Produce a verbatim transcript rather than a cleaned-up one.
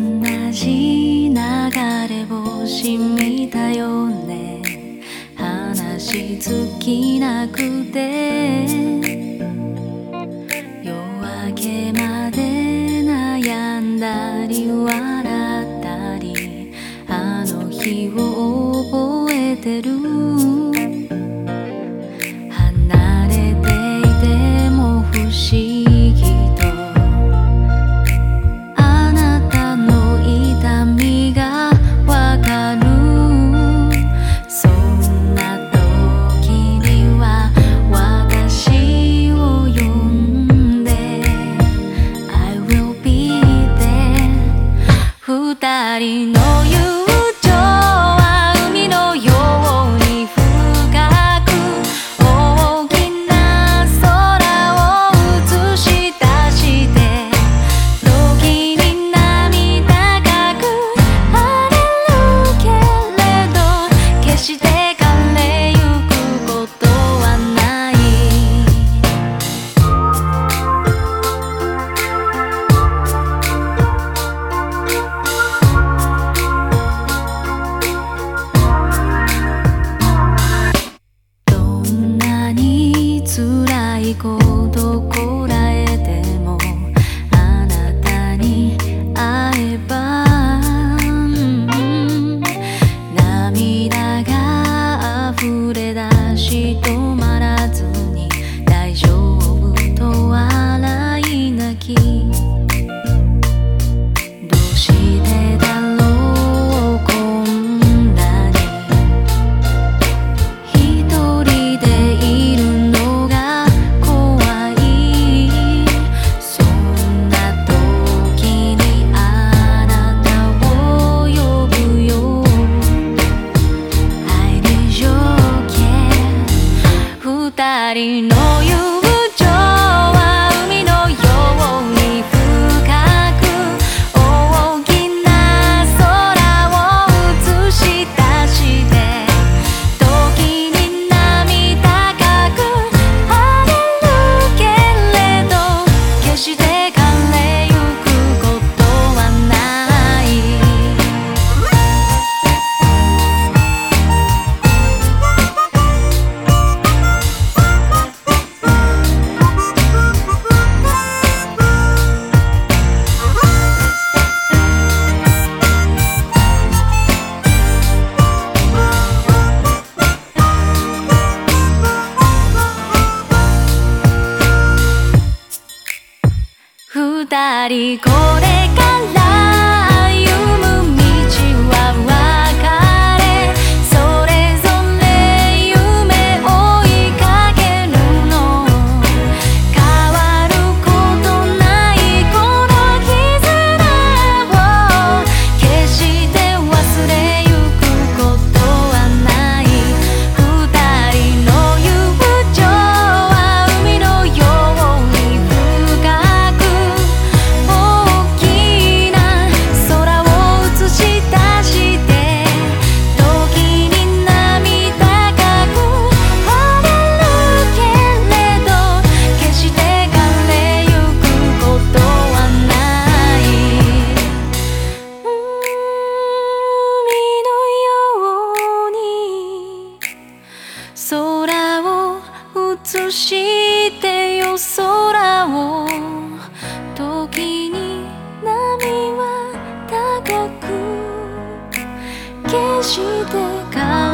じ流れ星見たよね。話尽きなくて夜明けまで悩んだり笑ったり、あの日を覚えてる。離れていても不思議とあなたの痛みがわかる。そんな時には私を呼んで I will be there。 二人の友情は海のように深く、大きな空を映し出して時に涙がく荒れるけれど、決して枯れゆくことはない。どんなに辛いことこらえてもあなたに会えば、うん涙が溢れ出し止まらずに大丈夫と笑い泣き。どうしてだろうこんなに一人でいるのが怖い。そんな時にあなたを呼ぶよ I need your care。 二人の友情は海のように深く、大きな空を映し出して時に涙がく荒れるけれど、決して枯れゆくことはない。二人これから歩む道は別れ、それぞれ夢追いかけるの。変わることないこの絆を決して忘れゆくことはない。二人の友情は海のように深く、大きな空を映し出して時に涙がく荒れるけれど、決して枯れゆくことはない。海のように空を映してよ、空を時に波は高く決して枯